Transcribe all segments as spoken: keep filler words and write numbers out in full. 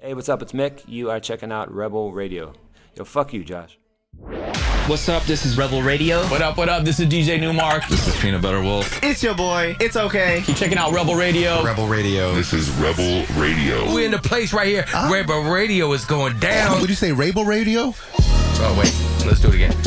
Hey, what's up? It's Mick. You are checking out Rebel Radio. Yo, fuck you, Josh. What's up? This is Rebel Radio. What up, what up? This is D J Newmark. This is Peanut Butter Wolf. It's your boy. It's okay. Keep checking out Rebel Radio. Rebel Radio. This is Rebel Radio. We're in the place right here. Uh, Rebel Radio is going down. Would you say Rebel Radio? Oh, wait. Let's do it again.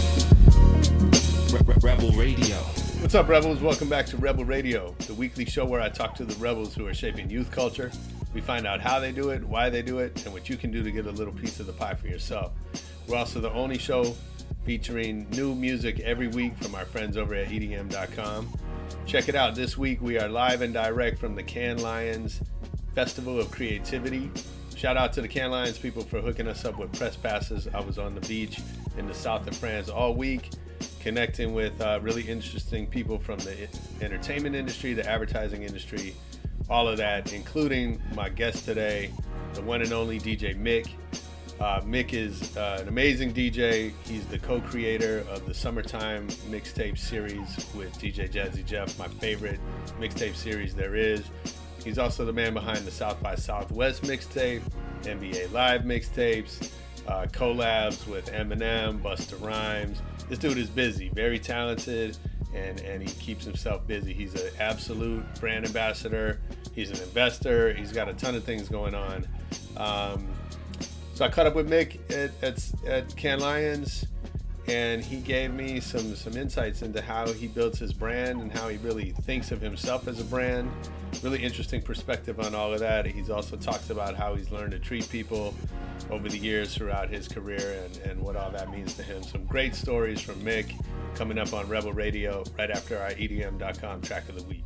Rebel Radio. What's up, Rebels? Welcome back to Rebel Radio, the weekly show where I talk to the rebels who are shaping youth culture. We find out how they do it, why they do it, and what you can do to get a little piece of the pie for yourself. We're also the only show featuring new music every week from our friends over at E D M dot com. Check it out. This week we are live and direct from the Cannes Lions Festival of Creativity. Shout out to the Cannes Lions people for hooking us up with press passes. I was on the beach in the south of France all week, connecting with uh, really interesting people from the entertainment industry, the advertising industry, all of that, including my guest today, the one and only D J Mick. Uh, Mick is uh, an amazing D J. He's the co-creator of the Summertime mixtape series with D J Jazzy Jeff, my favorite mixtape series there is. He's also the man behind the South by Southwest mixtape, N B A Live mixtapes, uh, collabs with Eminem, Busta Rhymes. This dude is busy, very talented, and, and he keeps himself busy. He's an absolute brand ambassador. He's an investor. He's got a ton of things going on. Um, So I caught up with Mick at, at, at Cannes Lions, and he gave me some, some insights into how he builds his brand and how he really thinks of himself as a brand. Really interesting perspective on all of that. He's also talks about how he's learned to treat people over the years throughout his career and, and what all that means to him. Some great stories from Mick coming up on Rebel Radio right after our E D M dot com track of the week.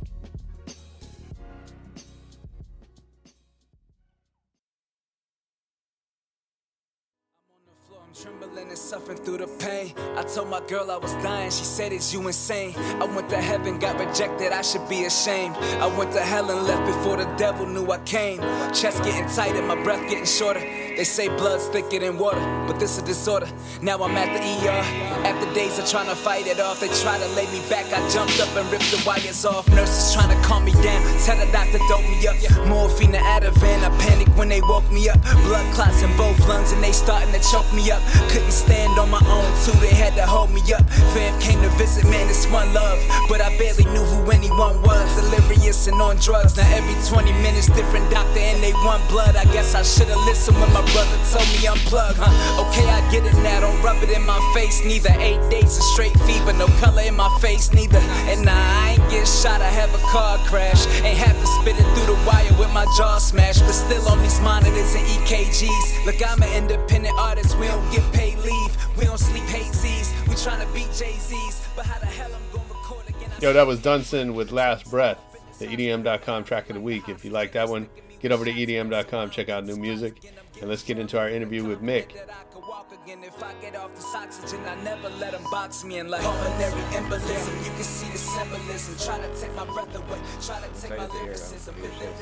Trembling and suffering through the pain. I told my girl I was dying. She said, "Is you insane?" I went to heaven, got rejected. I should be ashamed. I went to hell and left before the devil knew I came. Chest getting tight and my breath getting shorter. They say blood's thicker than water, but this a disorder. Now I'm at the E R. After days of trying to fight it off, they try to lay me back. I jumped up and ripped the wires off. Nurses trying to calm me down. Tell the doctor dope me up. Morphine and Ativan. I panicked when they woke me up. Blood clots in both lungs and they starting to choke me up. Couldn't stand on my own too, they had to hold me up. Fam came to visit, man, it's one love. But I barely knew who anyone was. Delirious and on drugs. Now every twenty minutes, different doctor and they want blood. I guess I should've listened when my brother told me unplug, huh? Okay, I get it now, don't rub it in my face neither. Eight days of straight fever, no color in my face neither. And nah, I ain't get shot, I have a car crash. Ain't have to spit it through the wire with my jaw smashed. But still on these monitors and E K Gs. Look, I'm an independent artist, we don't get paid leave. We don't sleep hazies, we tryna beat Jay-Z's. But how the hell I'm gonna record again? Yo, that was Dunson with Last Breath, the E D M dot com track of the week. If you like that one, get over to E D M dot com, check out new music, and let's get into our interview with Mick. If I get off this oxygen, I never let them box me in like pulmonary embolism. You can see the symbolism. Try to take my breath away. Try to take my lyricism.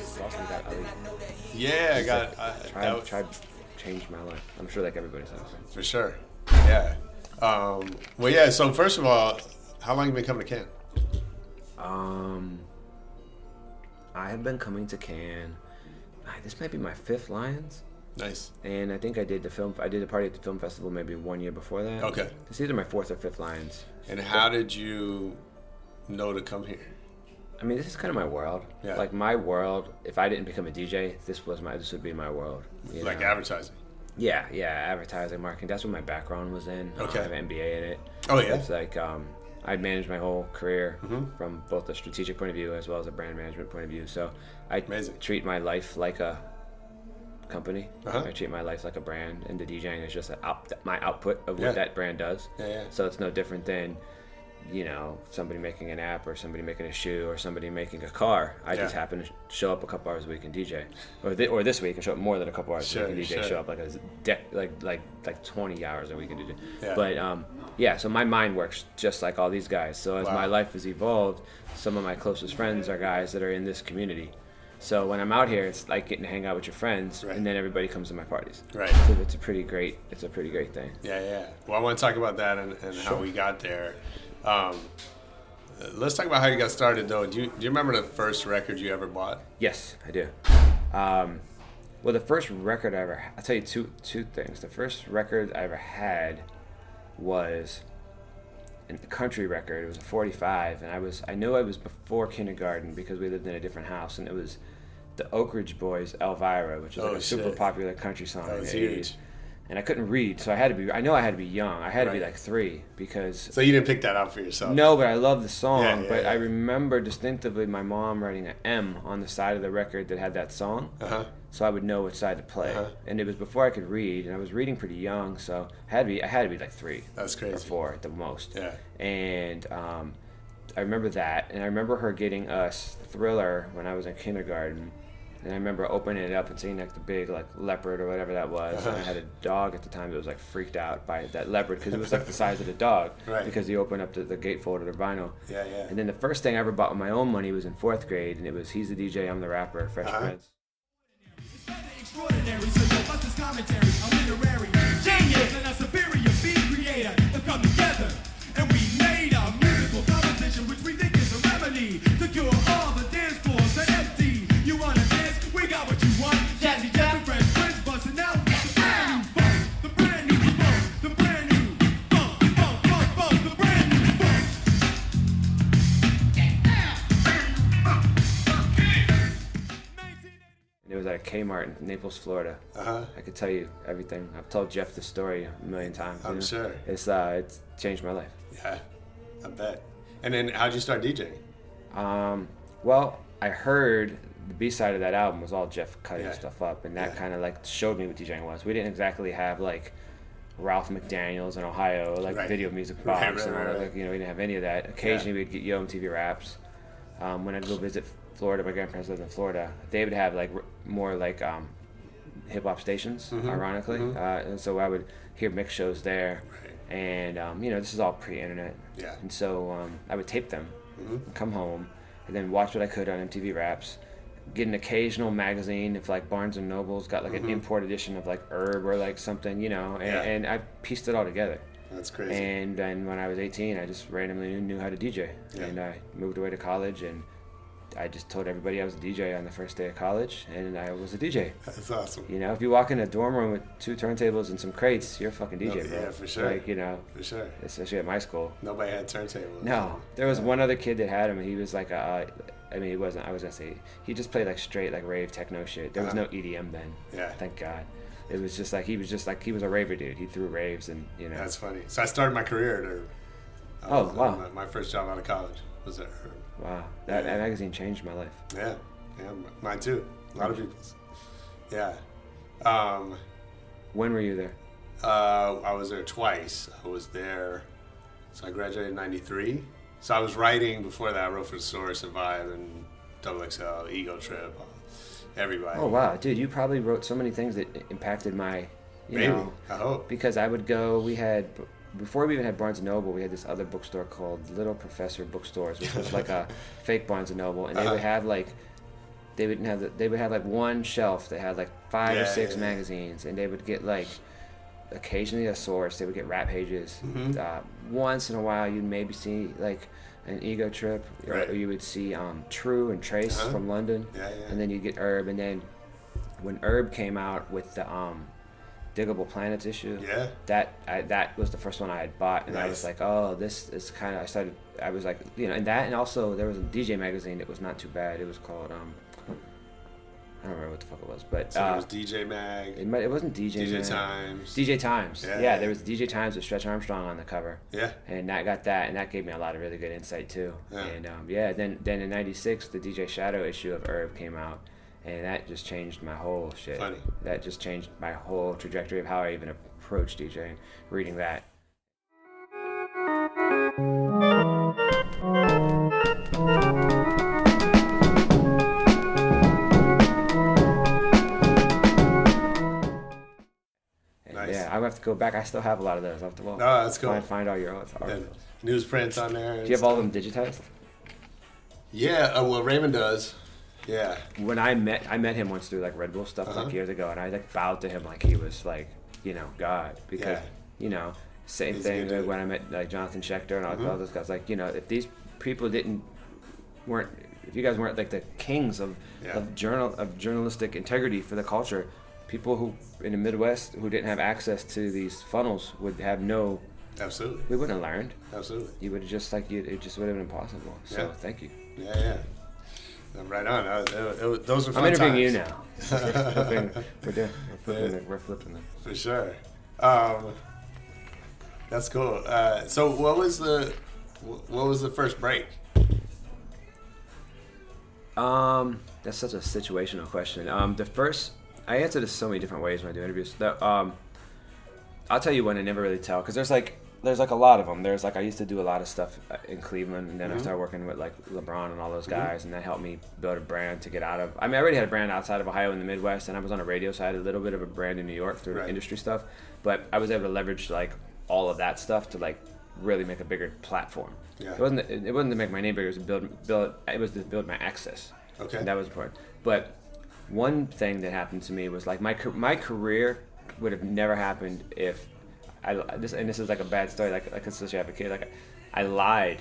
Yeah, I got. I, Tried, was, tried changed my life. I'm sure like everybody says. For sure. Yeah. Um, well, yeah. So first of all, how long have you been coming to Cannes? Um, I have been coming to Cannes. This might be my fifth Lions. Nice. And I think I did the film. I did a party at the film festival maybe one year before that. Okay. It's either my fourth or fifth Lions. And how did you know to come here? I mean, this is kind of my world. Yeah. Like my world. If I didn't become a D J, this was my. This would be my world. You like know? Advertising. Yeah, yeah, advertising, marketing. That's what my background was in. Okay. I have an M B A in it. Oh yeah. It's like um, I managed my whole career mm-hmm. from both a strategic point of view as well as a brand management point of view. So I Amazing. treat my life like a company. Uh-huh. I treat my life like a brand, and the DJing is just out, my output of what yeah. that brand does. Yeah, yeah. So it's no different than, you know, somebody making an app or somebody making a shoe or somebody making a car. I yeah. just happen to show up a couple hours a week and D J, or th- or this week and show up more than a couple hours sure, a week and D J. Sure. Show up like a de- like like like twenty hours a week and D J. Yeah. But um, yeah. So my mind works just like all these guys. So as wow. my life has evolved, some of my closest friends are guys that are in this community. So when I'm out here, it's like getting to hang out with your friends, right. and then everybody comes to my parties. Right. So it's a pretty great, it's a pretty great thing. Yeah, yeah. Well, I want to talk about that and, and sure. how we got there. Um, let's talk about how you got started, though. Do you do you remember the first record you ever bought? Yes, I do. Um, Well, the first record I ever, I'll tell you two two things. The first record I ever had was a country record. It was a forty-five, and I was I knew I was before kindergarten because we lived in a different house, and it was the Oak Ridge Boys' Elvira, which was Oh, like a super shit. popular country song That in was the huge. eighties. And I couldn't read, so I had to be. I know I had to be young. I had to be Right. like three because. So you didn't pick that out for yourself? No, but I love the song. Yeah, yeah, but yeah. I remember distinctly my mom writing an M on the side of the record that had that song, Uh-huh. so I would know which side to play. Uh-huh. And it was before I could read, and I was reading pretty young, so I had to be. I had to be like three. That's crazy. Or four at the most. Yeah. And um, I remember that, and I remember her getting us Thriller when I was in kindergarten. And I remember opening it up and seeing like the big like leopard or whatever that was. And I had a dog at the time that was like freaked out by that leopard because it was like the size of the dog. Right. Because you open up the, the gatefold of the vinyl. Yeah, yeah. And then the first thing I ever bought with my own money was in fourth grade, and it was He's the D J, I'm the Rapper, Fresh Uh-huh. Prince. Extraordinary, so your bust is commentary. I'm literary genius and a superior beat creator. Have come together and we made a musical composition which we think is a remedy to cure all the dance floors that empty. You wanna dance? We got what you want. Jazzy Jeff, Fresh Prince busting out the brand new funk, the brand new funk, the brand new funk, funk, funk, funk, the brand new funk. And it was at a Kmart in Naples, Florida. Uh-huh. I could tell you everything. I've told Jeff the story a million times. you I'm know? sure. It's uh, it's changed my life. Yeah, I bet. And then how'd you start DJing? Um, well, I heard the B side of that album was all Jeff cutting Yeah. stuff up, and that Yeah. kind of like showed me what DJing was. We didn't exactly have like Ralph McDaniels in Ohio, like Right. video music Right, box right, and all right, that. right. Like, you know, we didn't have any of that. Occasionally, we'd get Yo M T V Raps. Um, when I'd go visit Florida, my grandparents lived in Florida. They would have like r- more like um, hip hop stations, Mhm, ironically, mhm. uh, and so I would hear mix shows there. Right. And um, you know, this is all pre-internet. Yeah. And so um, I would tape them, Mhm. and come home, and then watch what I could on M T V Raps. Get an occasional magazine if like Barnes and Noble's got like Mhm. an import edition of like Herb or like something, you know, and, Yeah. and I pieced it all together. That's crazy. And then when I was eighteen, I just randomly knew, knew how to D J, Yeah. and I moved away to college, and I just told everybody I was a D J on the first day of college, and I was a D J. That's awesome. You know, if you walk in a dorm room with two turntables and some crates, you're a fucking D J, No, bro. yeah, for sure. Like, you know, For sure. especially at my school. Nobody had turntables. No, there was one other kid that had him, and he was like, uh, I mean, he wasn't. I was gonna say he just played like straight like rave techno shit. There was Uh-huh. no E D M then. Yeah. Thank God. It was just like he was just like he was a raver dude. He threw raves, and you know. That's funny. So I started my career at Herb. I Oh, was- wow. My, my first job out of college was at Herb. Wow, that, Yeah. that magazine changed my life. Yeah, yeah, m- mine too. A lot of people's. Yeah. Um, When were you there? uh, I was there twice. I was there, so I graduated in ninety-three. So I was writing before that. I wrote for Source and Vibe and Double X L, Ego Trip, everybody. Oh wow, dude, you probably wrote so many things that impacted my, you Maybe. know, I hope. because I would go. We had before we even had Barnes and Noble, we had this other bookstore called Little Professor Bookstores, which was like a fake Barnes and Noble, and they Uh-huh. would have like. They would have the, they would have like one shelf that had like five or Yeah, six yeah, yeah. magazines, and they would get like occasionally a Source. They would get Rap Pages. Mhm. Uh, once in a while, you'd maybe see like an Ego Trip, or, Right. or you would see um, True and Trace Uh-huh. from London, Yeah, yeah. and then you get Herb, and then when Herb came out with the um, Diggable Planets issue, Yeah. that I, that was the first one I had bought, and I was Nice. like, oh, this is kind of. I started. I was like, you know, and that, and also there was a D J magazine that was not too bad. It was called um, I don't remember what the fuck it was, but So uh, there was D J Mag, it, might, it wasn't D J. D J Mag. Times. D J Times. Yeah, Yeah, yeah. there was D J Times with Stretch Armstrong on the cover. Yeah. And I got that, and that gave me a lot of really good insight too. Yeah. And um, yeah, then then in ninety-six, the D J Shadow issue of Herb came out, and that just changed my whole shit. Funny. That just changed my whole trajectory of how I even approached DJing. Reading that. And Nice. yeah, I have to go back. I still have a lot of those. I have to well, No, that's cool. find, find all your own Yeah. articles. Newsprints on there. Do you have all of them digitized? Yeah, uh, well, Raymond does. Yeah. When I met, I met him once through like Red Bull stuff Uh-huh. like years ago, and I like bowed to him like he was like, you know, God, because Yeah. you know, same He's a thing good with dude. when I met like Jonathan Schechter and all, Mhm. all those guys. Like, you know, if these people didn't weren't if you guys weren't like the kings of Yeah. of journal of journalistic integrity for the culture, people who in the Midwest who didn't have access to these funnels would have no. Absolutely. We wouldn't have learned. Absolutely. You would have just like you, it just would have been impossible. So Yeah. thank you. Yeah, yeah. I'm right on. Uh, it, it, those were fun I'm interviewing times. you now. we're, flipping, we're, doing, we're flipping. Yeah. The, we're flipping them. For sure. Um, that's cool. Uh, so, what was the what was the first break? Um, that's such a situational question. Um, the first, I answer this so many different ways when I do interviews. The, um, I'll tell you when I never really tell, because there's like there's like a lot of them. There's like I used to do a lot of stuff in Cleveland, and then Mm-hmm. I started working with like LeBron and all those guys, and that helped me build a brand to get out of. I mean, I already had a brand outside of Ohio in the Midwest, and I was on a radio side, a little bit of a brand in New York through Right. industry stuff, but I was able to leverage like all of that stuff to like really make a bigger platform. Yeah. It wasn't it wasn't to make my name bigger. It was to build build. It was to build my access. Okay. And that was important. But one thing that happened to me was like my ca- my career would have never happened if I this and this is like a bad story. Like like especially have a kid. Like I lied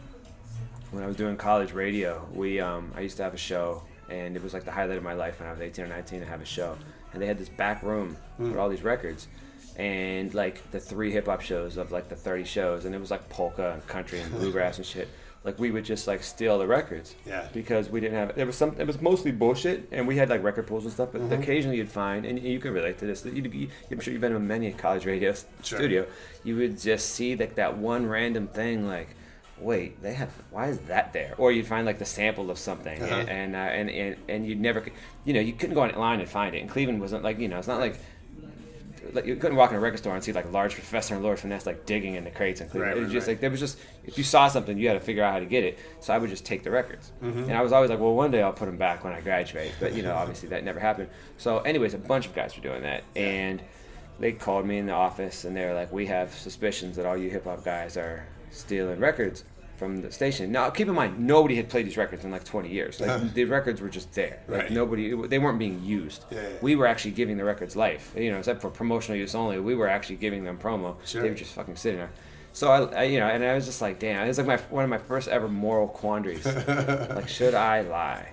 when I was doing college radio. We um I used to have a show, and it was like the highlight of my life when I was eighteen or nineteen to have a show. And they had this back room with all these records. And like the three hip hop shows of like the thirty shows, and it was like polka and country and bluegrass and shit. Like we would just like steal the records, Yeah. because we didn't have. There was some. It was mostly bullshit, and we had like record pools and stuff. But Mm-hmm. occasionally you'd find, and you can relate to this. You, you, I'm sure you've been in many college radio s- Sure. studio. You would just see like that one random thing, like, wait, they have. Why is that there? Or you'd find like the sample of something, Uh-huh. and and, uh, and and and you'd never, you know, you couldn't go online and find it. And Cleveland wasn't like, you know, it's not like. Like you couldn't walk in a record store and see like Large Professor and Lord Finesse like digging in the crates and Cleveland. Right, It was right, just right. like there was just if you saw something you had to figure out how to get it. So I would just take the records, Mm-hmm. and I was always like, well, one day I'll put them back when I graduate. But you know, obviously that never happened. So, anyways, a bunch of guys were doing that, and they called me in the office and they were like, we have suspicions that all you hip hop guys are stealing records from the station. Now, keep in mind, nobody had played these records in like twenty years. Like the records were just there. Like Right. nobody, they weren't being used. Yeah, yeah. We were actually giving the records life. You know, except for promotional use only. We were actually giving them promo. Sure. They were just fucking sitting there. So I, I, you know, and I was just like, damn, it was like my one of my first ever moral quandaries. Like, should I lie?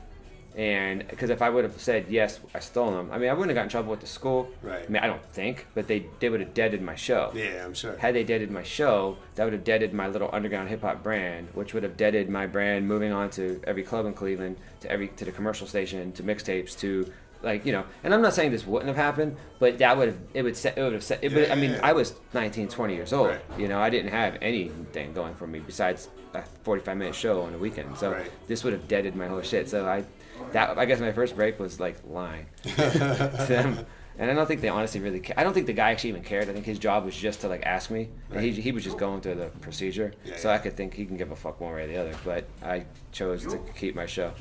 And because if I would have said yes, I stole them. I mean, I wouldn't have got in trouble with the school. Right. I mean, I don't think, but they they would have deaded my show. Yeah, I'm sure. Had they deaded my show, that would have deaded my little underground hip hop brand, which would have deaded my brand moving on to every club in Cleveland, to every to the commercial station, to mixtapes, to like, you know. And I'm not saying this wouldn't have happened, but that would have it would set it would have set. It Yeah, would, I mean, yeah, yeah. I was nineteen, twenty years old. Right. You know, I didn't have anything going for me besides a forty-five minute show on the weekend. So Right. this would have deaded my whole shit. So I, that I guess my first break was like lying to them. And I don't think they honestly really ca- I don't think the guy actually even cared. I think his job was just to like ask me. And he, he was just going through the procedure. Yeah, so yeah. I could think he can give a fuck one way or the other. But I chose to keep my show.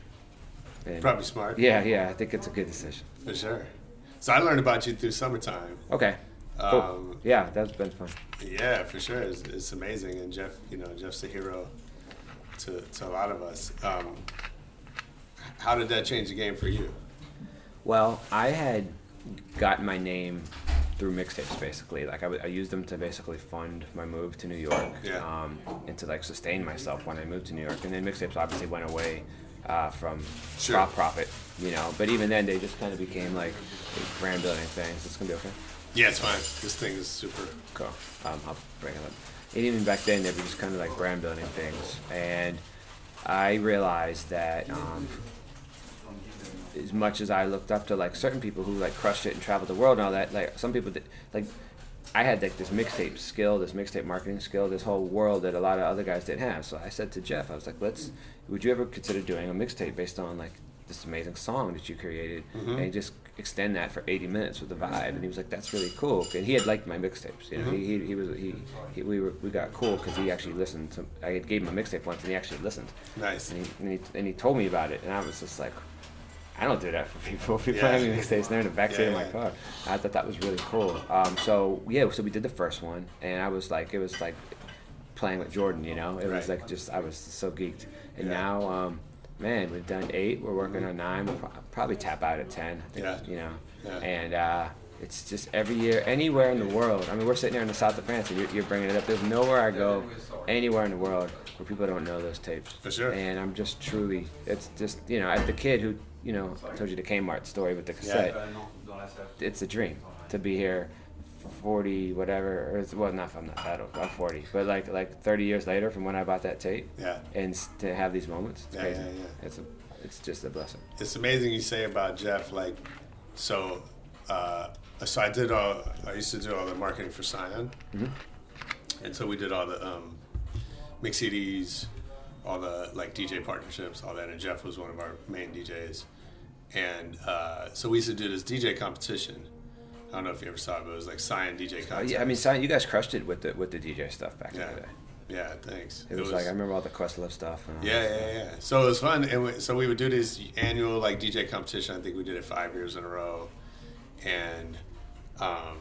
And Probably smart. Yeah, yeah. I think it's a good decision. For sure. So I learned about you through Summertime. Okay. Cool. Um, Yeah, that's been fun. Yeah, for sure. It's, it's amazing. And Jeff, you know, Jeff's a hero to, to a lot of us. Um, how did that change the game for you? Well, I had gotten my name through mixtapes, basically. Like I, w- I used them to basically fund my move to New York, Yeah. um, and to like sustain myself when I moved to New York. And then mixtapes obviously went away uh, from Sure. Rock Profit, you know. But even then, they just kind of became like brand building things. It's gonna be okay. Yeah, it's fine. This thing is super. Cool. Um, I'll bring it up. And even back then, they were just kind of like brand building things. And I realized that um, as much as I looked up to like certain people who like crushed it and traveled the world and all that, like some people that like I had like this mixtape skill, this mixtape marketing skill, this whole world that a lot of other guys didn't have. So I said to Jeff, I was like, let's, would you ever consider doing a mixtape based on like this amazing song that you created and just extend that for eighty minutes with the vibe? And he was like, that's really cool. And he had liked my mixtapes, you know. He, he he was he, he we were we got cool because he actually listened to. I had gave him a mixtape once and he actually listened. Nice. And he, and he and he told me about it, and I was just like, I don't do that for people. People Yeah. having mixtapes, they're in the backseat Yeah, of my yeah. car. I thought that was really cool. Um, so yeah, so we did the first one, and I was like, it was like playing with Jordan, you know. It was Right. like just I was so geeked. And Yeah. now, um, man, we've done eight. We're working on nine. We'll pro- probably tap out at ten. I think, Yeah. You know. Yeah. And uh, It's just every year, anywhere in the world. I mean, we're sitting here in the south of France, and you're, you're bringing it up. There's nowhere I go, anywhere in the world, where people don't know those tapes. For sure. And I'm just truly, it's just, you know, as the kid who, you know, told you the Kmart story with the cassette, yeah. It's a dream to be here forty, whatever, or it's, well, not if I'm not that old, I'm forty, but like like thirty years later from when I bought that tape, yeah. and to have these moments, it's yeah, crazy. Yeah, yeah. It's, a, it's just a blessing. It's amazing you say about Jeff, like, so, uh, so I did all, I used to do all the marketing for Scion, mm-hmm. and so we did all the um, mix C Ds, all the like D J partnerships, all that, and Jeff was one of our main D Js, and uh, so we used to do this D J competition. I don't know if you ever saw it, but it was like Scion D J contest. Uh, yeah, I mean, Scion, you guys crushed it with the with the D J stuff back yeah. in the day. Yeah, thanks. It, it was, was like I remember all the Questlove stuff. And all yeah, that yeah, yeah. So it was fun, and we, so we would do this annual like D J competition. I think we did it five years in a row, and um,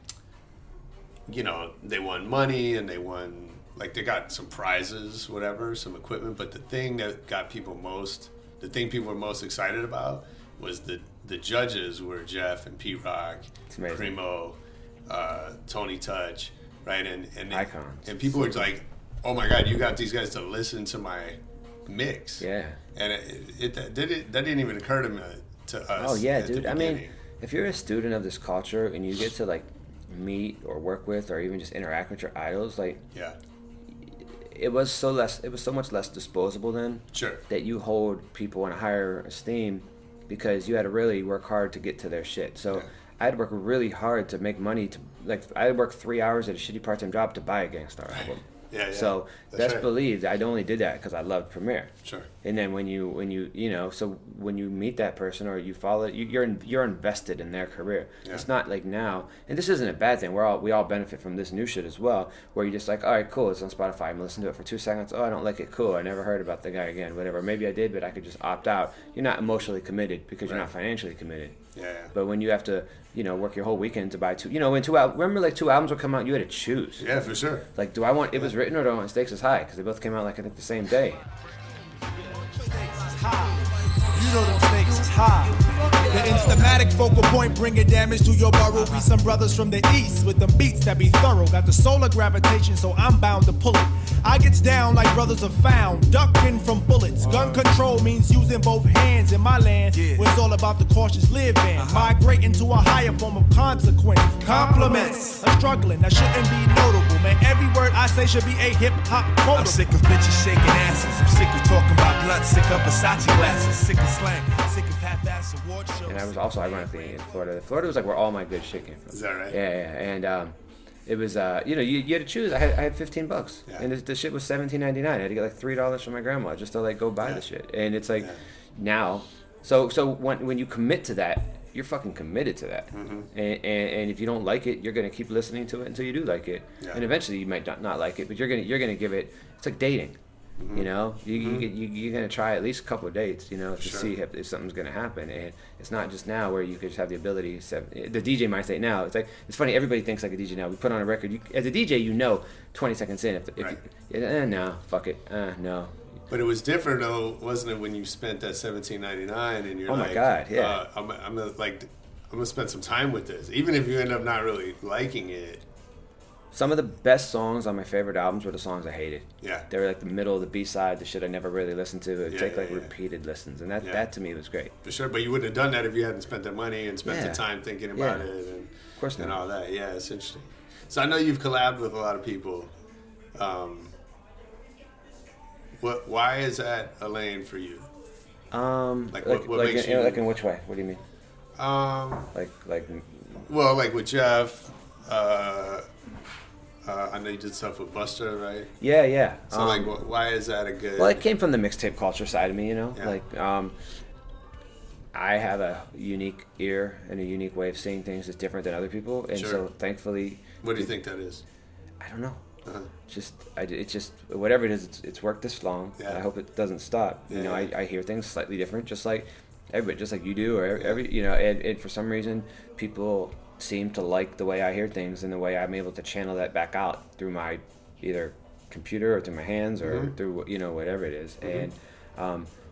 you know, they won money and they won like they got some prizes, whatever, some equipment. But the thing that got people most, the thing people were most excited about was the the judges were Jeff and Pete Rock, Primo, uh, Tony Touch, right, and and icons. And people were like, "Oh my God, you got these guys to listen to my mix." Yeah. And it, it, that didn't that didn't even occur to me to us. Oh yeah, dude. I mean, if you're a student of this culture and you get to like meet or work with or even just interact with your idols, like yeah, it was so less. It was so much less disposable then. Sure. That you hold people in higher esteem because you had to really work hard to get to their shit. So. Yeah. I had to work really hard to make money to like I had to work three hours at a shitty part-time job to buy a Gangstar album. Yeah, yeah. So that's best right. believed I only did that because I loved Premier. Sure. And then when you when you you know so when you meet that person or you follow you, you're in, you're invested in their career. Yeah. It's not like now, and this isn't a bad thing. We're all we all benefit from this new shit as well. Where you're just like, all right, cool, it's on Spotify. I'm gonna listen to it for two seconds. Oh, I don't like it. Cool. I never heard about the guy again. Whatever. Maybe I did, but I could just opt out. You're not emotionally committed because right. you're not financially committed. Yeah, yeah. But when you have to, you know, work your whole weekend to buy two, you know, when two albums, remember like two albums would come out, you had to choose. Yeah, for sure. Like, do I want It Was Written or do I want Stakes Is High? Because they both came out like I think the same day. You know them stakes is high. The instamatic focal point bringing damage to your burrow. Be some brothers from the east with them beats that be thorough. Got the solar gravitation, so I'm bound to pull it. I gets down like brothers are found, ducking from bullets. Gun control means using both hands in my land. Yeah. Where it's all about the cautious living. Uh-huh. Migrating to a higher form of consequence. Compliments, a struggling that shouldn't be notable. Man, every word I say should be a hip hop quote. I'm sick of bitches shaking asses. I'm sick of talking about blunt. Sick of Versace glasses. Sick of slang. Sick of half-ass award shows. And I was also ironically in Florida. Florida was like where all my good shit came from. Is that right? Yeah, yeah. And um, it was, uh, you know, you, you had to choose. I had I had fifteen bucks, yeah. and the, the shit was seventeen ninety-nine. I had to get like three dollars from my grandma just to like go buy yeah. the shit. And it's like yeah. now, so so when when you commit to that, you're fucking committed to that. Mm-hmm. And, and and if you don't like it, you're gonna keep listening to it until you do like it. Yeah. And eventually you might not, not like it, but you're gonna you're gonna give it. It's like dating. Mm-hmm. You know, you, mm-hmm. you, you, you're going to try at least a couple of dates, you know, to sure. see if, if something's going to happen. And it's not just now where you could just have the ability. To, the D J might say now. It's like, it's funny, everybody thinks like a D J now. We put on a record. You, as a D J, you know twenty seconds in. If, if right. you, eh, no, fuck it. Uh, no. But it was different, though, wasn't it, when you spent that seventeen ninety-nine and you're oh like, my God, yeah. Uh, I'm, I'm gonna, like, I'm going to spend some time with this. Even if you end up not really liking it. Some of the best songs on my favorite albums were the songs I hated. Yeah. They were like the middle, the B-side, the shit I never really listened to. It would yeah, take yeah, like yeah. repeated listens. And that, yeah. that to me was great. For sure. But you wouldn't have done that if you hadn't spent the money and spent yeah. the time thinking about yeah. it. And, of course not. And all that. Yeah, it's interesting. So I know you've collabed with a lot of people. Um, what? Why is that a lane for you? Um, like, like, what, what like, makes in, you... like in which way? What do you mean? Um, like, like... Well, like with Jeff... Uh, Uh, I know you did stuff with Buster, right? Yeah, yeah. So, um, like, wh- why is that a good... Well, it came from the mixtape culture side of me, you know? Yeah. Like, um, I have a unique ear and a unique way of seeing things that's different than other people. And sure. so, thankfully... What do you think that is? I don't know. Uh-huh. Just, I, it's just, whatever it is, it's, it's worked this long. Yeah. I hope it doesn't stop. Yeah, you know, yeah. I, I hear things slightly different, just like everybody, just like you do, or every, yeah. every you know, and, and for some reason, people... seem to like the way I hear things and the way I'm able to channel that back out through my either computer or through my hands or mm-hmm. through, you know, whatever it is. Mm-hmm. And um,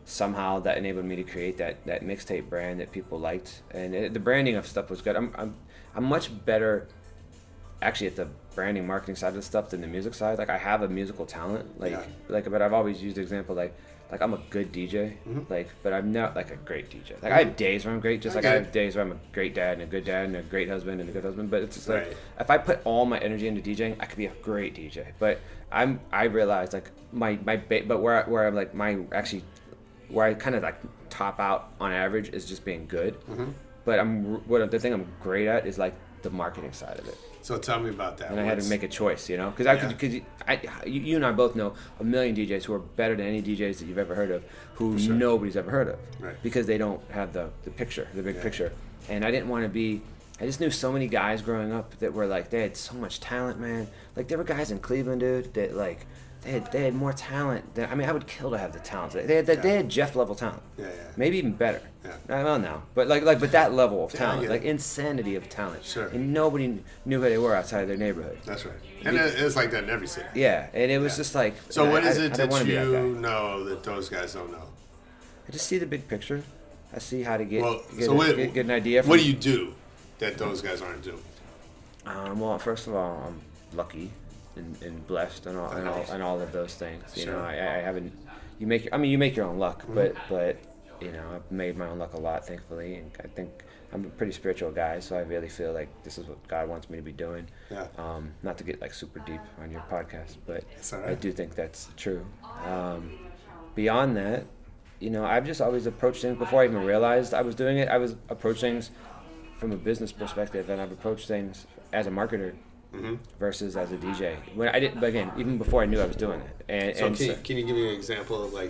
somehow that enabled me to create that that mixtape brand that people liked, and it, the branding of stuff was good. I'm I'm I'm much better actually at the branding marketing side of the stuff than the music side. Like I have a musical talent, like Yeah. like but I've always used the example like like I'm a good D J, Mhm. like but I'm not like a great D J. Like I have days where I'm great, just I like I get have it. days where I'm a great dad and a good dad and a great husband and a good husband. But it's just like Right. if I put all my energy into DJing, I could be a great D J. But I'm I realized like my my ba- but where I, where I'm like my actually where I kind of like top out on average is just being good. Mhm. But I'm what the thing I'm great at is like the marketing side of it. So tell me about that. And I had to What's- make a choice, you know, because I Yeah. could, because I, you, you and I both know a million D Js who are better than any D Js that you've ever heard of, who For sure. nobody's ever heard of, Right. because they don't have the, the picture, the big Yeah. picture. And I didn't want to be. I just knew so many guys growing up that were like they had so much talent, man. Like there were guys in Cleveland, dude, that like they had they had more talent. Than, I mean, I would kill to have the talent. They had they, they had Jeff level talent. Yeah, yeah. Maybe even better. Yeah. I don't know, but like like but that level of Yeah, I talent, get like it. insanity of talent. Sure. And nobody knew who they were outside of their neighborhood. That's right. And it, it's like that in every city. Yeah, and it was Yeah. just like. So and what I, is I, it I that don't wanna be you that guy. know that those guys don't know? I just see the big picture. I see how to get Well, get, so a- what, get, get an idea. From, what do you do that those guys aren't doing? Um, well, first of all, I'm lucky and, and blessed and all, and all and all of those things. You Sure. know, I, I haven't. You make. I mean, you make your own luck, Mhm. but but you know, I've made my own luck a lot, thankfully, and I think I'm a pretty spiritual guy, so I really feel like this is what God wants me to be doing. Yeah. Um, not to get like super deep on your podcast, but It's all right. I do think that's true. Um, beyond that, you know, I've just always approached things before I even realized I was doing it. I was approaching things from a business perspective, and I've approached things as a marketer Mhm. versus as a D J. When I did, but again, even before I knew I was doing it. And, So and can, so- can you give me an example of like?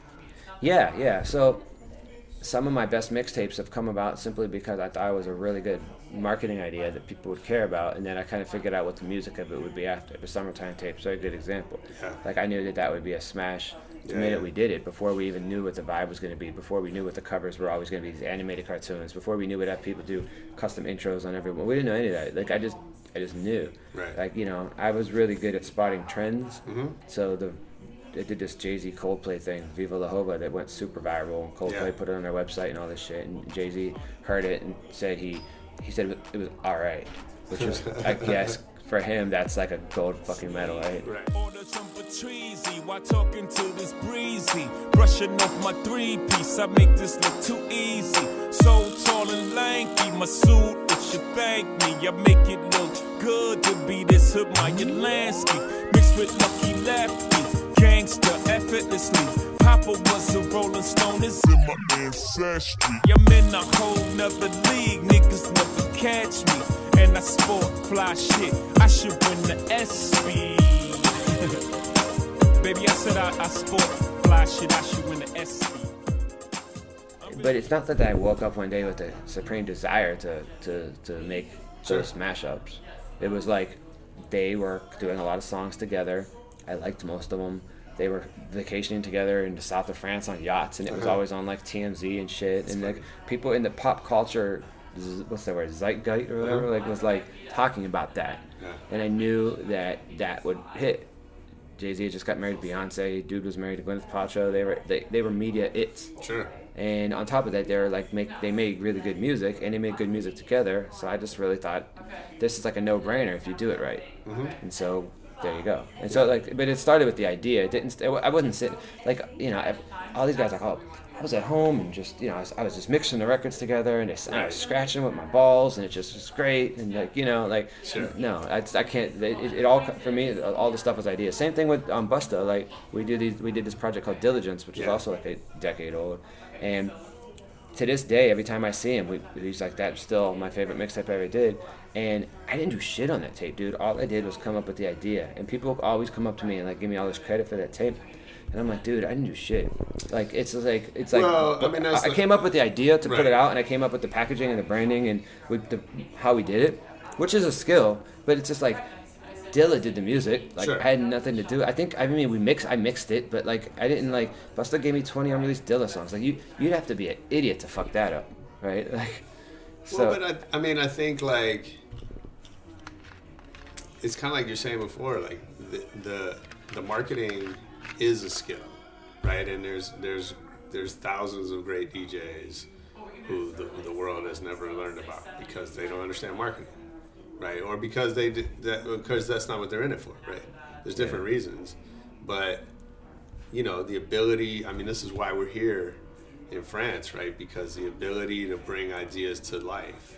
yeah, yeah. So some of my best mixtapes have come about simply because I thought it was a really good marketing idea that people would care about, and then I kind of figured out what the music of it would be after. The Summertime Tapes are a good example. Yeah. Like I knew that that would be a smash the Yeah, minute yeah. we did it, before we even knew what the vibe was going to be, before we knew what the covers were always going to be, these animated cartoons, before we knew we'd have people do custom intros on everyone. We didn't know any of that. Like I just, I just knew. Right. Like, you know, I was really good at spotting trends. Mhm. So the they did this Jay-Z Coldplay thing, Viva La Hova, that went super viral. And Coldplay Yeah. put it on their website and all this shit. And Jay-Z heard it and said he he said it was all right, which was, I guess, for him, that's like a gold fucking medal, right? Right. Order some Patrizi while talking to this breezy. Brushing off my three piece, I make this look too easy. So tall and lanky, my suit, it should thank me. I make it look good to be this hood, my Lansky. Mixed with lucky lefty, gangster effortlessly. Papa was a rolling stone, it's in my ancestry. I'm in a whole nother league, niggas never catch me. And I sport fly shit, I should win the S P. Baby, I said I, I sport fly shit, I should win the S P. But it's not that I woke up one day with a supreme desire to, to, to make those mashups. It was like they were doing a lot of songs together. I liked most of them. They were vacationing together in the south of France on yachts, and it was Uh-huh. always on like T M Z and shit. And like people in the pop culture, z- what's that word, zeitgeist or whatever, Uh-huh. like was like talking about that. Yeah. And I knew that that would hit. Jay-Z had just got married to Beyonce. Dude was married to Gwyneth Paltrow. They were they, they were media its. Sure. And on top of that, they were like make they made really good music, and they made good music together. So I just really thought this is like a no-brainer if you do it right. Mhm. And so there you go. And so like, but it started with the idea. It didn't. st- I wasn't sitting like you know I, all these guys like oh I was at home and just you know I was, I was just mixing the records together and, just, and I was scratching with my balls and it just was great and like you know like Sure. no I, just- I can't it, it, it all for me all the stuff was ideas. Same thing with um, Busta. Like we do these we did this project called Diligence, which is Yeah. also like a decade old. And to this day, every time I see him, we, he's like, that's still my favorite mixtape I ever did. And I didn't do shit on that tape, dude. All I did was come up with the idea. And people always come up to me and like give me all this credit for that tape. And I'm like, dude, I didn't do shit. Like it's just like it's like Well, I mean, that's I, the- came up with the idea to put Right. it out, and I came up with the packaging and the branding and with the how we did it, which is a skill. But it's just like Dilla did the music. Like Sure. I had nothing to do. I think I mean we mixed. I mixed it, but like I didn't like. Busta gave me twenty unreleased Dilla songs. Like you, you'd have to be an idiot to fuck that up, right? Like, so well, but I, I mean, I think like it's kind of like you're saying before, like the, the the marketing is a skill, right? And there's there's there's thousands of great D Js who the, the world has never learned about because they don't understand marketing, right? Or because they did that, because that's not what they're in it for, right? There's different yeah. reasons, but you know, the ability. I mean, this is why we're here in France, right? Because the ability to bring ideas to life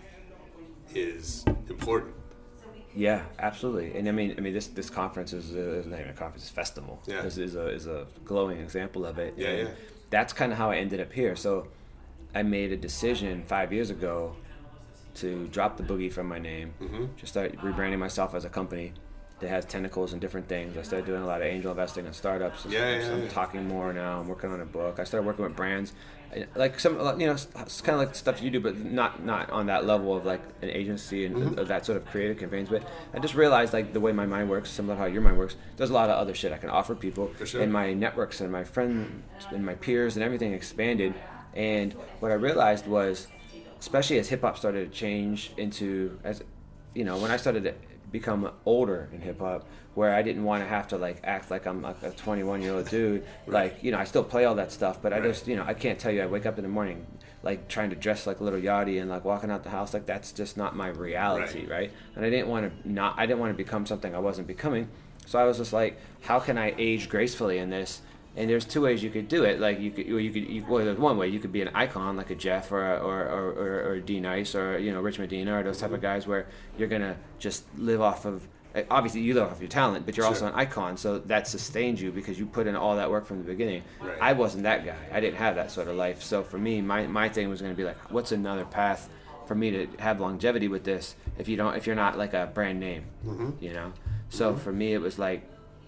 is important. Yeah, absolutely. And I mean, I mean, this this conference is, a, is not even a conference; it's a festival. Yeah. This is a is a glowing example of it. Yeah, and yeah. That's kind of how I ended up here. So, I made a decision five years ago to drop the Boogie from my name, mm-hmm. just start rebranding myself as a company that has tentacles and different things. I started doing a lot of angel investing in startups. Yeah, yeah, I'm yeah. talking more now. I'm working on a book. I started working with brands, like some, you know, it's kind of like stuff you do, but not not on that level of like an agency and mm-hmm. of that sort of creative campaigns. But I just realized like the way my mind works, similar to how your mind works. There's a lot of other shit I can offer people, For sure. and my networks and my friends and my peers and everything expanded. And what I realized was, especially as hip hop started to change into, as you know, when I started to become older in hip hop, where I didn't want to have to like act like I'm like a twenty-one year old dude. Right. Like, you know, I still play all that stuff, but I Right. just, you know, I can't tell you I wake up in the morning like trying to dress like a little Yachty and like walking out the house. Like that's just not my reality, right? right? And I didn't want to not, I didn't want to become something I wasn't becoming. So I was just like, how can I age gracefully in this? And there's two ways you could do it. Like you could, or you could. You, well, there's one way you could be an icon, like a Jeff or a, or or or, or D Nice or you know Rich Medina or those type of guys, where you're gonna just live off of. Obviously, you live off your talent, but you're Sure. also an icon, so that sustains you because you put in all that work from the beginning. Right. I wasn't that guy. I didn't have that sort of life. So for me, my my thing was gonna be like, what's another path for me to have longevity with this? If you don't, if you're not like a brand name, mm-hmm. you know. So mm-hmm. for me, it was like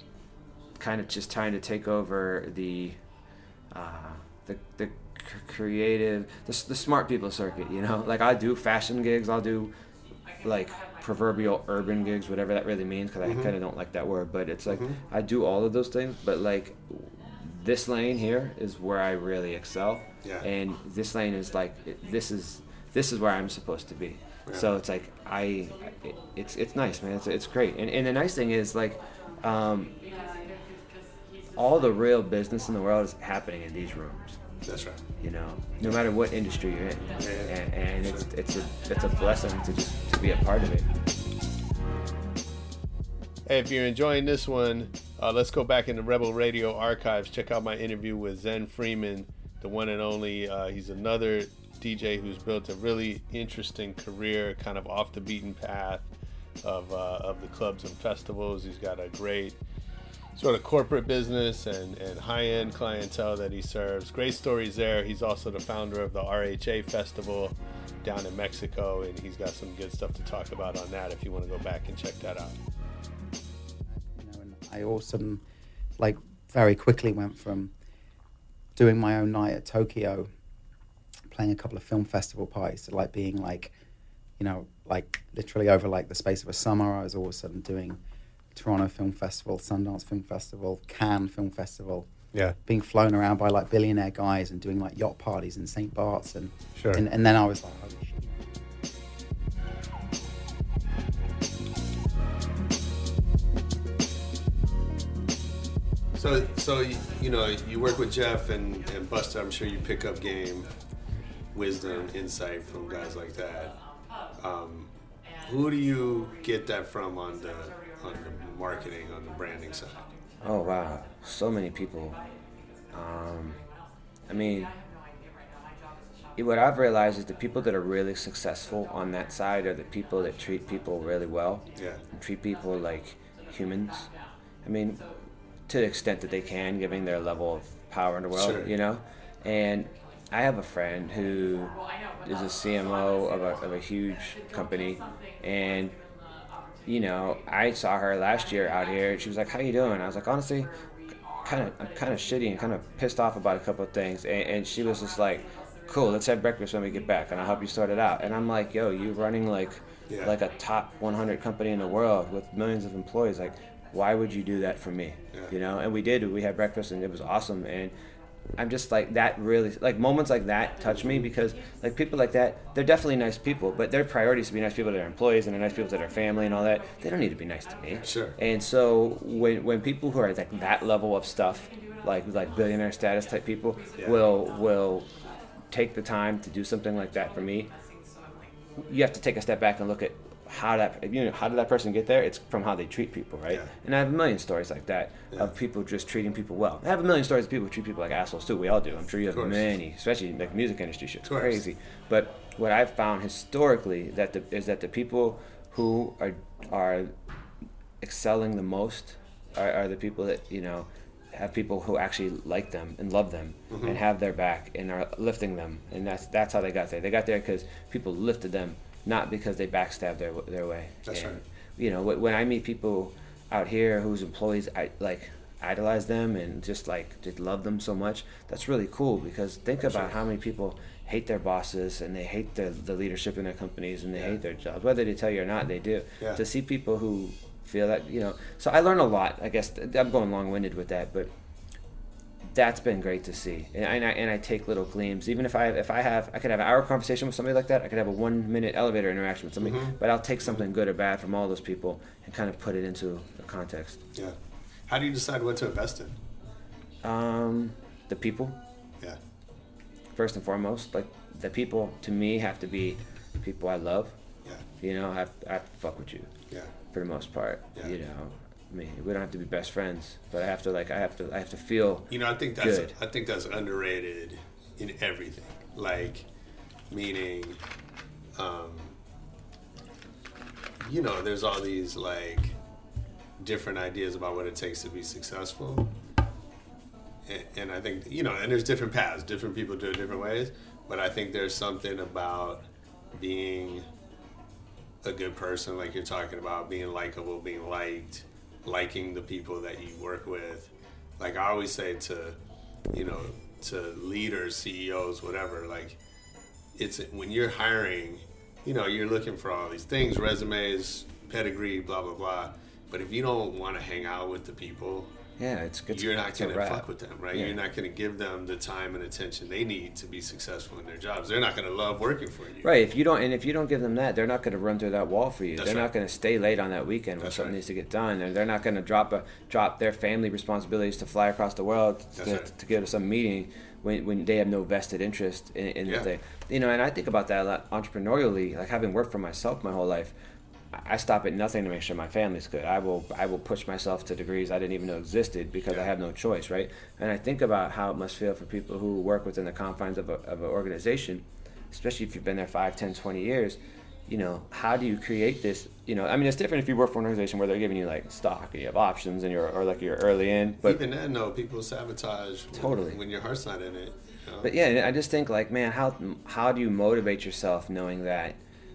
kind of just trying to take over the. Uh, the the c- creative, the, the smart people circuit, you know? Like I do fashion gigs, I'll do like proverbial urban gigs, whatever that really means, because mm-hmm. I kind of don't like that word, but it's like mm-hmm. I do all of those things, but like this lane here is where I really excel. Yeah. And this lane is like, it, this is this is where I'm supposed to be. Yeah. So it's like, I, it, it's it's nice, man, it's, it's great. And, and the nice thing is like, um, all the real business in the world is happening in these rooms. That's right. You know, no matter what industry you're in, Yeah, yeah. and, and it's it's a it's a blessing to just to be a part of it. Hey, if you're enjoying this one, uh, let's go back in the Rebel Radio archives. Check out my interview with Zen Freeman, the one and only. Uh, he's another D J who's built a really interesting career, kind of off the beaten path of uh, of the clubs and festivals. He's got a great sort of corporate business and, and high-end clientele that he serves. Great stories there. He's also the founder of the R H A Festival down in Mexico, and he's got some good stuff to talk about on that if you want to go back and check that out. You know, and I also, like, very quickly went from doing my own night at Tokyo, playing a couple of film festival parties, to like being like, you know, like literally over like the space of a summer, I was all of a sudden doing Toronto Film Festival, Sundance Film Festival, Cannes Film Festival. Yeah. Being flown around by like billionaire guys and doing like yacht parties in Saint Bart's, and sure. and, and then I was like, holy shit. So, so you, you know, you work with Jeff and, and Busta. I'm sure you pick up game, wisdom, insight from guys like that. Um, who do you get that from on the on the marketing, on the branding side? Oh wow, so many people. Um, I mean, what I've realized is the people that are really successful on that side are the people that treat people really well. Yeah. And treat people like humans. I mean, to the extent that they can, giving their level of power in the world, Sure. you know? And I have a friend who is a C M O of a, of a huge company, and you know, I saw her last year out here, and she was like, "How you doing?" I was like, "Honestly, kind of, I'm kind of shitty and kind of pissed off about a couple of things." And, and she was just like, "Cool, let's have breakfast when we get back, and I'll help you sort it out." And I'm like, "Yo, you running like, Yeah. like a top one hundred company in the world with millions of employees. Like, why would you do that for me?" Yeah. You know? And we did. We had breakfast, and it was awesome. And I'm just like that really like moments like that touch me because like people like that, they're definitely nice people, but their priorities to be nice people to their employees and they're nice people to their family and all that. They don't need to be nice to me. Sure. And so when when people who are like that level of stuff, like like billionaire status type people, Yeah. will will take the time to do something like that for me, you have to take a step back and look at how that you know how did that person get there? It's from how they treat people, right? Yeah. And I have a million stories like that Yeah. of people just treating people well. I have a million stories of people who treat people like assholes too. We all do. I'm sure you have course. many, especially like music industry shit's Of course. crazy. But what I've found historically that the, is that the people who are are excelling the most are, are the people that you know have people who actually like them and love them Mhm. and have their back and are lifting them, and that's that's how they got there. They got there because people lifted them, not because they backstabbed their their way. That's And, right. You know, wh- when I meet people out here whose employees I like idolize them and just like just love them so much, that's really cool because think about how many people hate their bosses and they hate the the leadership in their companies and they Yeah. hate their jobs, whether they tell you or not, they do. Yeah. To see people who feel that, you know, so I learn a lot. I guess I'm going long-winded with that, but that's been great to see, and I, and I and I take little gleams. Even if I if I have I could have an hour conversation with somebody like that, I could have a one minute elevator interaction with somebody, Mhm. but I'll take something good or bad from all those people and kind of put it into a context. Yeah. How do you decide what to invest in? Um, the people. Yeah. First and foremost, like the people to me have to be people I love. Yeah. You know, I have, I have to fuck with you. Yeah. For the most part. Yeah. You know, I mean, we don't have to be best friends, but I have to like I have to I have to feel. You know, I think that's good. I think that's underrated in everything. Like, meaning, um, you know, there's all these like different ideas about what it takes to be successful, and, and I think you know, and there's different paths. Different people do it different ways, but I think there's something about being a good person, like you're talking about, being likable, being liked, liking the people that you work with. Like I always say to, you know, to leaders, C E Os, whatever, like it's when you're hiring, you know, you're looking for all these things, resumes, pedigree, blah, blah, blah. But if you don't want to hang out with the people, Yeah, it's good. you're not it's a going to wrap. fuck with them, right? Yeah. You're not going to give them the time and attention they need to be successful in their jobs. They're not going to love working for you. Right. If you don't, and if you don't give them that, they're not going to run through that wall for you. That's they're right. not going to stay late on that weekend when That's something right. needs to get done, and they're not going to drop a drop their family responsibilities to fly across the world That's to, right. to go to some meeting when when they have no vested interest in, in Yeah. the thing. You know, and I think about that a lot entrepreneurially. Like having worked for myself my whole life, I I stop at nothing to make sure my family's good. I will I will push myself to degrees I didn't even know existed because I Yeah. have no choice, right? And I think about how it must feel for people who work within the confines of, a, of an organization, especially if you've been there five, ten, twenty years. You know, how do you create this? You know, I mean, it's different if you work for an organization where they're giving you like stock and you have options and you're or like you're early in. But Even then, though, people sabotage when- Totally. when your heart's not in it. You know? But yeah, I just think like, man, how how do you motivate yourself knowing that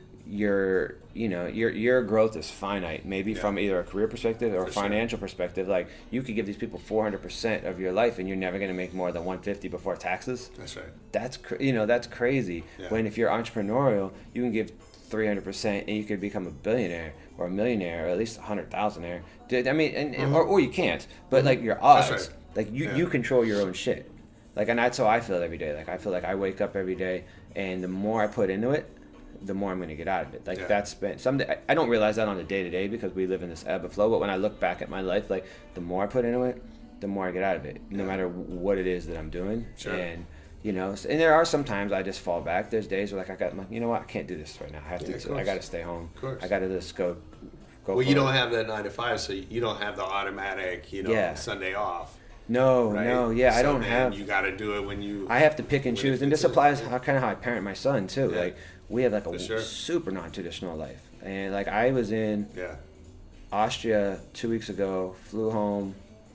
your you know your your growth is finite, maybe Yeah. from either a career perspective or a For sure. financial perspective. Like you could give these people four hundred percent of your life, and you're never going to make more than one hundred fifty before taxes. That's right. That's cr- you know that's crazy. Yeah. When if you're entrepreneurial, you can give three hundred percent, and you could become a billionaire or a millionaire or at least a hundred thousandaire. Dude, I mean, and, and- or, or you can't. But like your odds, That's right. like you Yeah. you control your own shit. Like, and that's how I feel every day. Like I feel like I wake up every day, and the more I put into it, the more I'm going to get out of it. Like Yeah. that's been someday. I, I don't realize that on a day to day because we live in this ebb and flow. But when I look back at my life, like the more I put into it, the more I get out of it. No Yeah. matter what it is that I'm doing. Sure. And you know, and there are some times I just fall back. There's days where like I got, my, you know what, I can't do this right now. I have Yeah, of to. I course. got to stay home. Of course. I got to just go. Go. Well, for you don't it. have that nine to five, so you don't have the automatic, you know, Yeah. Sunday off. No, Right? no, yeah, I So don't then have. You got to do it when you. I have to pick and when it choose, and fits this in. applies Yeah. how kind of how I parent my son too. Yeah. Like we have like a For sure. super non-traditional life, and like I was in Yeah. Austria two weeks ago, flew home.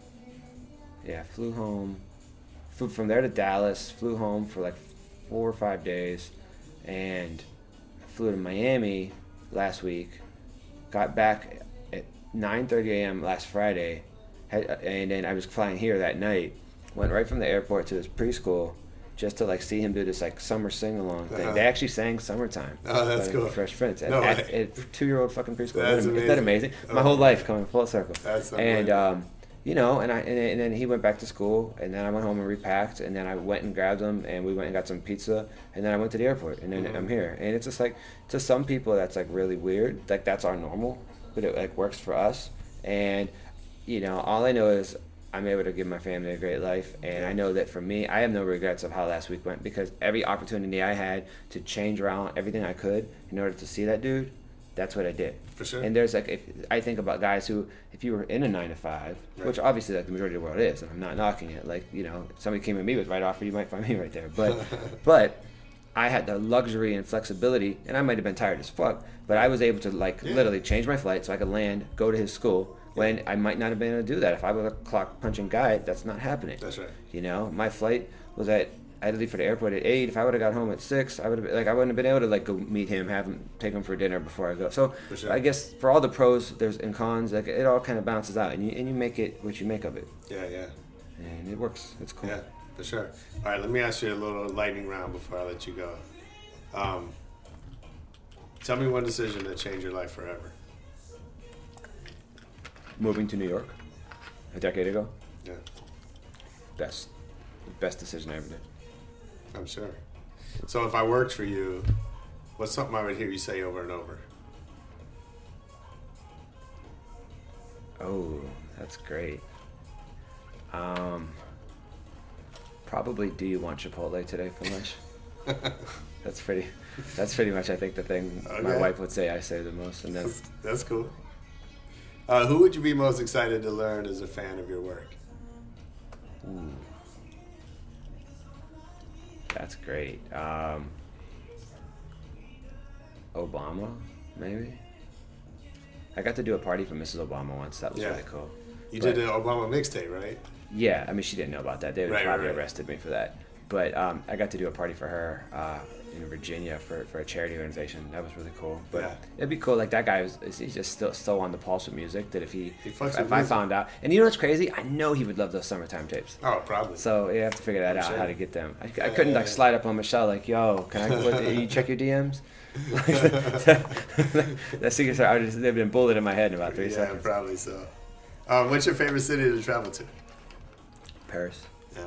Yeah, flew home. Flew from there to Dallas, flew home for like four or five days, and flew to Miami last week. Got back at nine thirty a.m. last Friday, had, and then I was flying here that night. Went right from the airport to this preschool just to like see him do this like summer sing-along thing. Uh-huh. They actually sang "Summertime." Oh, that's by cool. Fresh Prince at, No at, way. at two-year-old fucking preschool. That's Isn't that amazing? amazing. My Oh, whole man. life coming full circle. That's and unbelievable. um, you know, and I and, and then he went back to school, and then I went home and repacked, and then I went and grabbed him, and we went and got some pizza, and then I went to the airport, and then Mhm. I'm here. And it's just like, to some people that's like really weird, like that's our normal, but it like works for us. And you know, all I know is I'm able to give my family a great life, and I know that for me, I have no regrets of how last week went, because every opportunity I had to change around everything I could in order to see that dude, that's what I did. For sure. And there's like, if I think about guys who, if you were in a nine to five, Right. which obviously like the majority of the world is, and I'm not knocking it. Like, you know, if somebody came at me with right offer, you might find me right there. But, but I had the luxury and flexibility, and I might have been tired as fuck, but I was able to like Yeah. literally change my flight so I could land, go to his school, when I might not have been able to do that. If I was a clock punching guy, that's not happening. That's right. You know, my flight was at, I had to leave for the airport at eight. If I would have got home at six, I would have like I wouldn't have been able to like go meet him, have him, take him for dinner before I go. So For sure. I guess for all the pros, there's and cons, like it all kind of bounces out, and you and you make it what you make of it, Yeah, yeah. and it works. It's cool. Yeah, for sure. All right, let me ask you a little lightning round before I let you go. Um, tell me one decision that changed your life forever. Moving to New York a decade ago, Yeah, best best decision I ever did. I'm sure. So if I worked for you, what's something I would hear you say over and over? Oh, that's great. Um, probably, do you want Chipotle today for lunch? That's pretty. That's pretty much, I think, the thing my Okay. wife would say. I say the most, and then That's, that's cool. Uh, who would you be most excited to learn as a fan of your work? ooh, that's great. Um, Obama, maybe. I got to do a party for Missus Obama once. That was Yeah. really cool. You But- did the Obama mixtape, right? Yeah, I mean, she didn't know about that. They would Right, probably right, right. arrested me for that. But um, I got to do a party for her uh, in Virginia for, for a charity organization. That was really cool. But Yeah. it'd be cool. Like that guy was, he's just still so on the pulse with music that if he, He if, fucks if with I music. found out, and you know what's crazy? I know he would love those summertime tapes. Oh, probably. So you have to figure that I'm out sure. how to get them. I, I Yeah, couldn't yeah, like yeah. slide up on Michelle like, yo, can I? What, you check your D Ms? That secret I would just, they've been bullet in my head in about three yeah, seconds. probably so. Um, what's your favorite city to travel to? Paris, Yeah.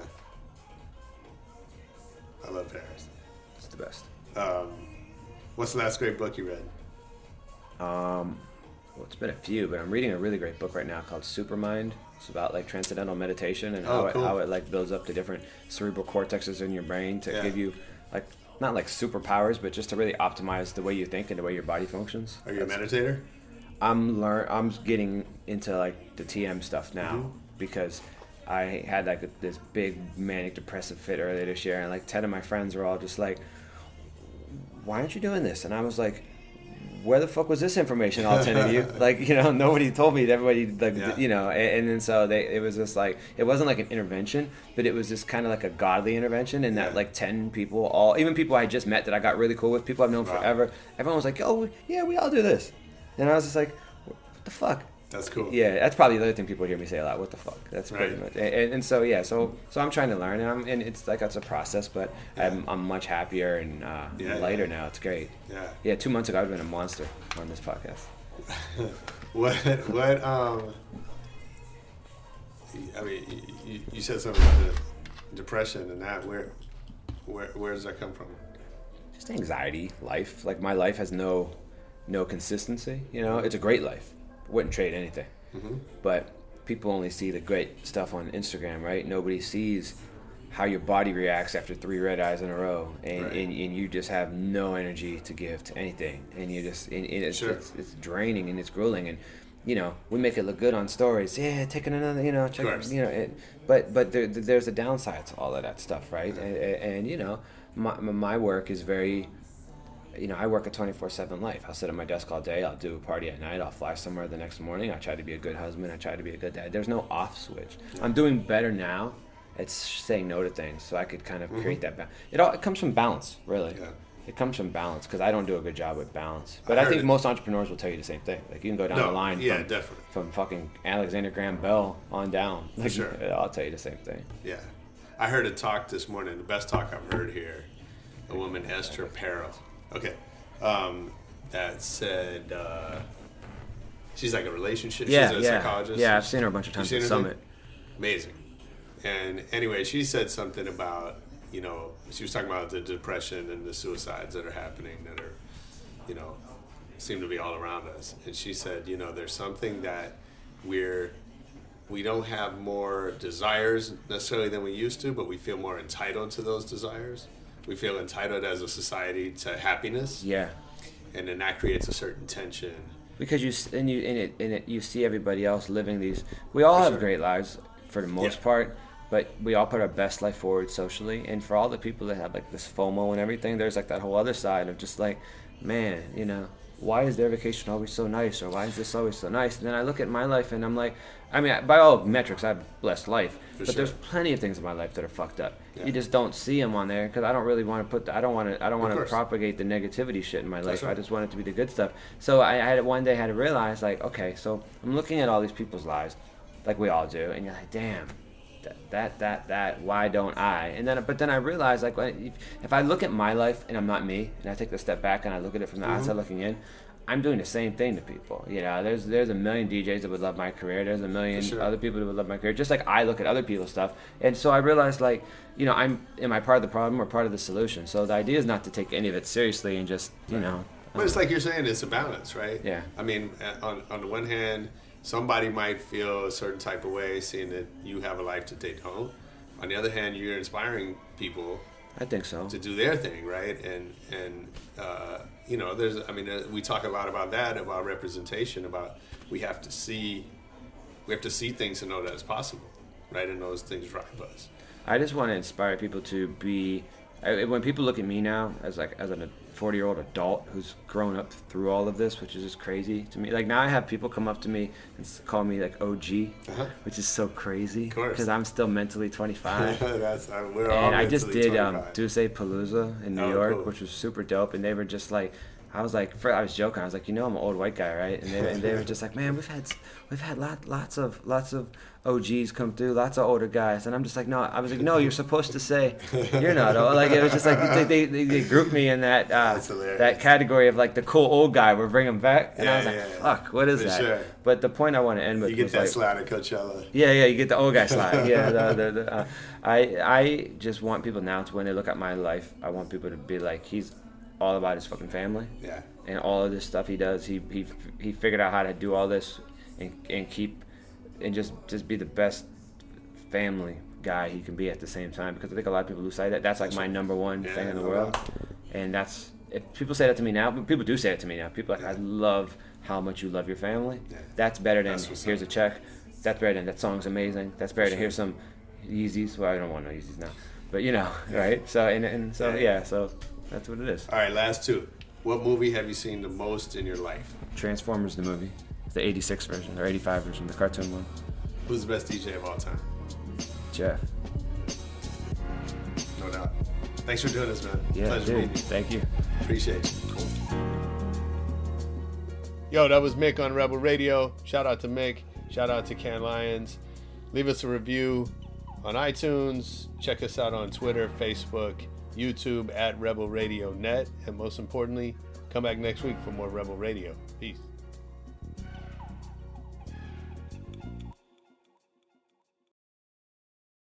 I love Paris. it's the best. Um, what's the last great book you read? Um, well, it's been a few, but I'm reading a really great book right now called Supermind. It's about like transcendental meditation and how Oh, it cool. how it like builds up the different cerebral cortexes in your brain to Yeah. give you like not like superpowers, but just to really optimize the way you think and the way your body functions. Are you a That's- meditator? I'm learn. I'm getting into like the T M stuff now Mhm. because I had like a, this big manic depressive fit earlier this year, and like ten of my friends were all just like, "Why aren't you doing this?" And I was like, "Where the fuck was this information? All ten of you, like you know, nobody told me. Everybody like Yeah. you know." And, and then so they, it was just like it wasn't like an intervention, but it was just kind of like a godly intervention. And that Yeah. like ten people, all even people I just met that I got really cool with, people I've known Wow. forever. Everyone was like, "Oh yeah, we all do this." And I was just like, what the fuck? That's cool. Yeah, that's probably the other thing people hear me say a lot. What the fuck? That's pretty Right. much. And, and so yeah, so so I'm trying to learn, and, I'm, and it's like it's a process, but Yeah. I'm I'm much happier and uh, Yeah, lighter yeah. now. It's great. Yeah. Yeah, two months ago I'd been a monster on this podcast. What? What? Um. I mean, you, you said something about the depression and that. Where, where, where does that come from? Just anxiety, life. Like my life has no no consistency. You know, it's a great life. Wouldn't trade anything. Mm-hmm. But people only see the great stuff on Instagram, right? Nobody sees how your body reacts after three red eyes in a row, and, Right. and, and you just have no energy to give to anything, and you just and, and it's, Sure. it's it's draining and it's grueling, and you know we make it look good on stories. Yeah, taking another, you know, check, course. you know, it, but but there, there's a downside to all of that stuff, right? And, and, and you know, my my work is very. You know, I work a twenty-four seven life. I'll sit at my desk all day. I'll do a party at night. I'll fly somewhere the next morning. I try to be a good husband. I try to be a good dad. There's no off switch. I'm doing better now at saying no to things, so I could kind of create that balance. It all it comes from balance, really. Yeah. It comes from balance because I don't do a good job with balance. But I I, heard think it. most entrepreneurs will tell you the same thing. Like you can go down No, the line yeah, from, definitely. from fucking Alexander Graham Bell on down. Like, sure. I'll tell you the same thing. Yeah. I heard a talk this morning, the best talk I've heard here. A woman, Esther Perel. Okay. Um, that said, uh, she's like a relationship, Yeah, she's a yeah. psychologist. Yeah, I've seen her a bunch of You times seen at her Summit. amazing. And anyway, she said something about, you know, she was talking about the depression and the suicides that are happening that are, you know, seem to be all around us. And she said, you know, there's something that we're, we don't have more desires necessarily than we used to, but we feel more entitled to those desires. We feel entitled as a society to happiness. Yeah. And then that creates a certain tension. Because you s- and you in it in it you see everybody else living these. We all For have sure. great lives for the most Yeah. part, but we all put our best life forward socially. And for all the people that have like this FOMO and everything, there's like that whole other side of just like, man, you know, why is their vacation always so nice, or why is this always so nice? And then I look at my life and I'm like, I mean, by all metrics, I have a blessed life, For but sure. there's plenty of things in my life that are fucked up. Yeah. You just don't see them on there because I don't really want to put. The, I don't want to. I don't Of want to course. propagate the negativity shit in my life. That's right. I just want it to be the good stuff. So I, I had one day had to realize, like, okay, so I'm looking at all these people's lives, like we all do, and you're like, damn, that, that, that, that. Why don't I? And then, but then I realized, like, when- if, if I look at my life and I'm not me, and I take a step back and I look at it from the Mhm. outside looking in, I'm doing the same thing to people. You know, there's there's a million D Js that would love my career. There's a million For sure. other people that would love my career. Just like I look at other people's stuff, and so I realized, like, you know, I'm am I part of the problem or part of the solution? So the idea is not to take any of it seriously and just, you know. But it's like you're saying, it's a balance, right? Yeah. I mean, uh, on on the one hand, somebody might feel a certain type of way seeing that you have a life that they don't. On the other hand, you're inspiring people. I think so. To do their thing, right? And and uh, you know, there's. I mean, uh, we talk a lot about that, about representation, about we have to see, we have to see things to know that it's possible, right? And those things drive us. I just want to inspire people to be. I, when people look at me now as like as a forty-year-old adult who's grown up through all of this, which is just crazy to me. Like now I have people come up to me and s- call me like O G, Uh-huh. which is so crazy Of course. because I'm still mentally twenty-five. That's uh, we're all And I just mentally did um, twenty-five. Duce Palooza in New Oh, York, cool. which was super dope. And they were just like, I was like, for, I was joking. I was like, you know, I'm an old white guy, right? And they, and they were just like, man, we've had we've had lot, lots of lots of O Gs come through, lots of older guys. And I'm just like, no. I was like, no, you're supposed to say you're not old. Like it was just like they they, they, they grouped me in that uh, that category of like the cool old guy. We're bringing him back, and Yeah, I was like, yeah, yeah. fuck, what is For that? sure. But the point I want to end with You get was that like, slide at Coachella. yeah, yeah, you get the old guy slide. Yeah, the, the, the, uh, I I just want people now to when they look at my life, I want people to be like, he's all about his fucking family. Yeah. And all of this stuff he does, he he he figured out how to do all this, and and keep, and just just be the best family guy he can be at the same time. Because I think a lot of people lose sight of that. That's like my number one Yeah, thing in the no world. doubt. And that's if people say that to me now. People do say it to me now. People are like, I love how much you love your family. That's better than That's what's here's a check. That's better than that song's amazing. That's better For than sure. here's some Yeezys. Well, I don't want no Yeezys now, but you know, right? So and and so Yeah. yeah, so that's what it is. All right, last two. What movie have you seen the most in your life? Transformers the movie, the eighty-six version or eighty-five version, the cartoon one. Who's the best D J of all time? Jeff. No doubt. Thanks for doing this, man. Yeah, Pleasure dude. meeting you. Thank you. Appreciate you. Cool. Yo, that was Mick on Rebel Radio. Shout out to Mick. Shout out to Can Lions. Leave us a review on iTunes. Check us out on Twitter, Facebook, YouTube at Rebel Radio Net. And most importantly, come back next week for more Rebel Radio. Peace.